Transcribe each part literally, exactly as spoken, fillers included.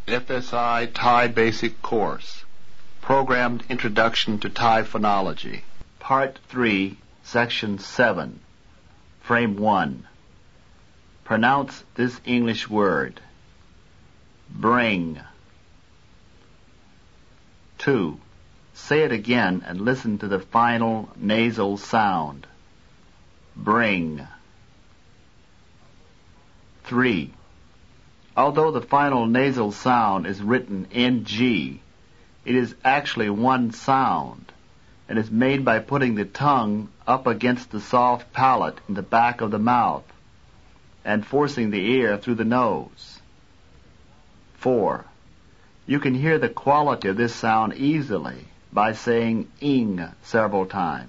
F S I Thai Basic Course, Programmed Introduction to Thai Phonology, Part three, Section seven, Frame one. Pronounce this English word. Bring. two. Say it again and listen to the final nasal sound. Bring. three. Although the final nasal sound is written N G, it is actually one sound and is made by putting the tongue up against the soft palate in the back of the mouth and forcing the air through the nose. four. You can hear the quality of this sound easily by saying ing several times.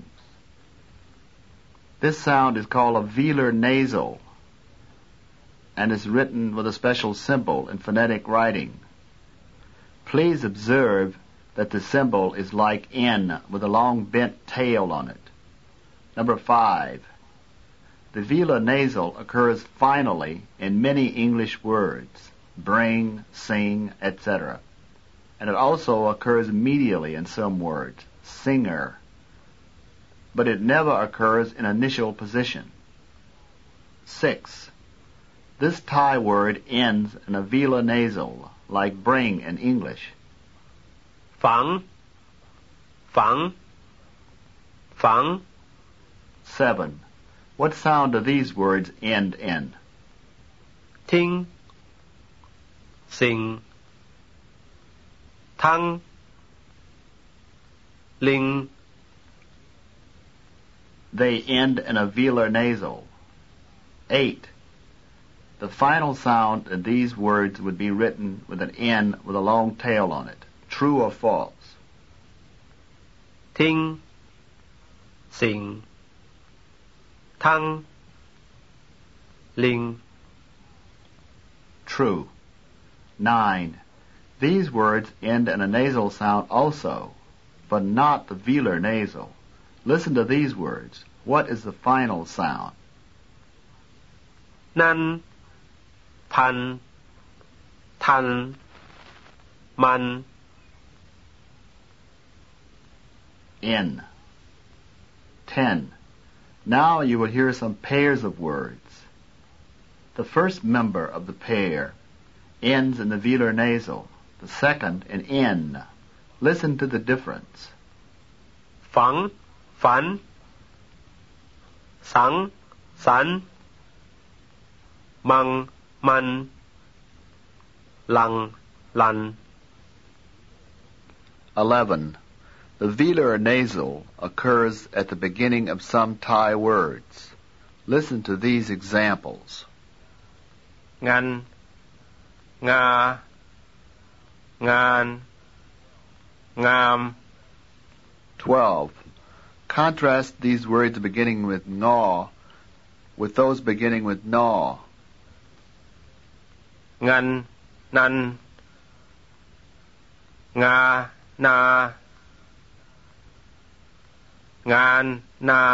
This sound is called a velar nasal and is written with a special symbol in phonetic writing. Please observe that the symbol is like N with a long bent tail on it. Number five. The velar nasal occurs finally in many English words, bring, sing, et cetera. And it also occurs medially in some words, singer. But it never occurs in initial position. six. This Thai word ends in a velar nasal, like bring in English. ฝัง ฝัง ฝัง seven. What sound do these words end in? ทิ้ง สิง ทั้ง ลิง They end in a velar nasal. eight. The final sound in these words would be written with an N with a long tail on it. True or false? ทิ้ง สิง ทั้ง ลิง True. nine. These words end in a nasal sound also, but not the velar nasal. Listen to these words. What is the final sound? นั้น พัน ทัน มัน N. ten. Now you will hear some pairs of words. The first member of the pair ends in the velar nasal, the second in N. Listen to the difference. ฝัง ฝัน สัง สัน มัง มัน ลัง ลัน eleven. The velar nasal occurs at the beginning of some Thai words. Listen to these examples. งัน งา งาน งาม twelve. Contrast these words beginning with ngaw with those beginning with naw. งัน นัน งา นา งาน นาน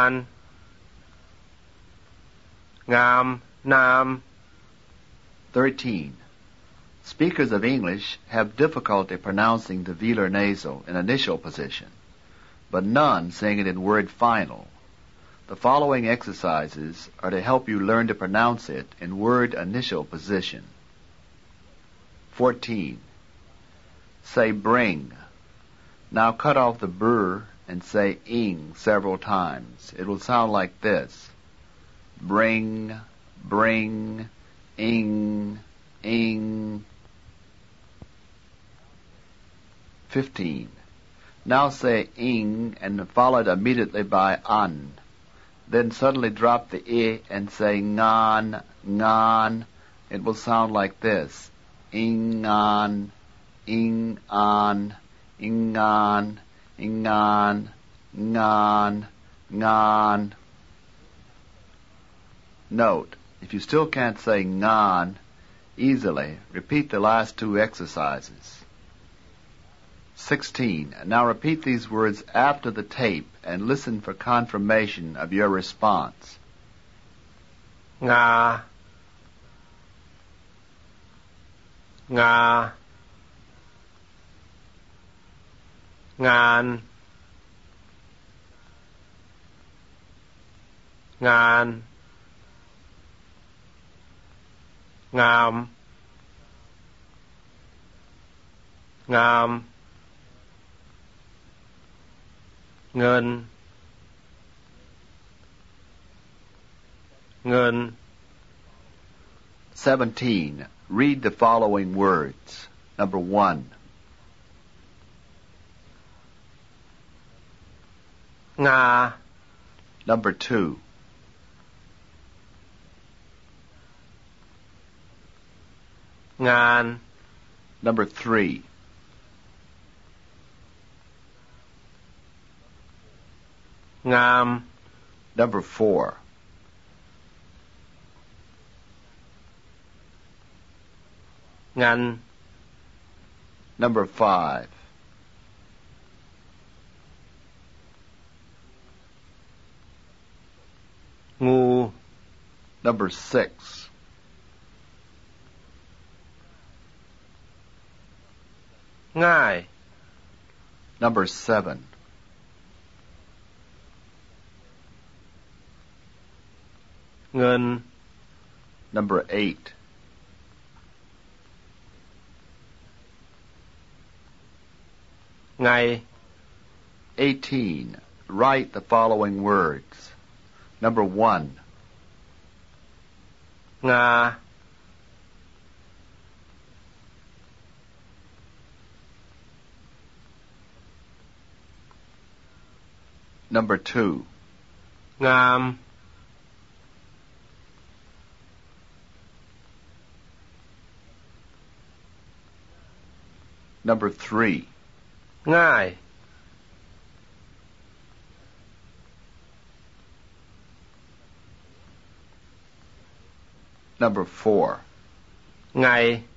งาม นาม thirteen. Speakers of English have difficulty pronouncing the velar nasal in initial position, but none saying it in word final. The following exercises are to help you learn to pronounce it in word initial position. fourteen. Say bring. Now cut off the brr and say ing several times. It will sound like this. Bring, bring, ing, ing. fifteen. Now say ing and followed immediately by an. Then suddenly drop the e and say ngan, ngan. It will sound like this. Ingan, ingan, ingan, ingan, ngan, ngan. Note, if you still can't say ngan easily, repeat the last two exercises. sixteen. Now repeat these words after the tape and listen for confirmation of your response. งา งางานงานงามงามเงินเงิน seventeen. Read the following words. Number one. งา Number two. งาน Number three. งาม Number four. งัน Number five. งู Number six. ง่าย Number seven. เงิน Number eight. ไง eighteen. Write the following words. Number one. งา Number two. งาม Number three. ง่าย Number four. ไง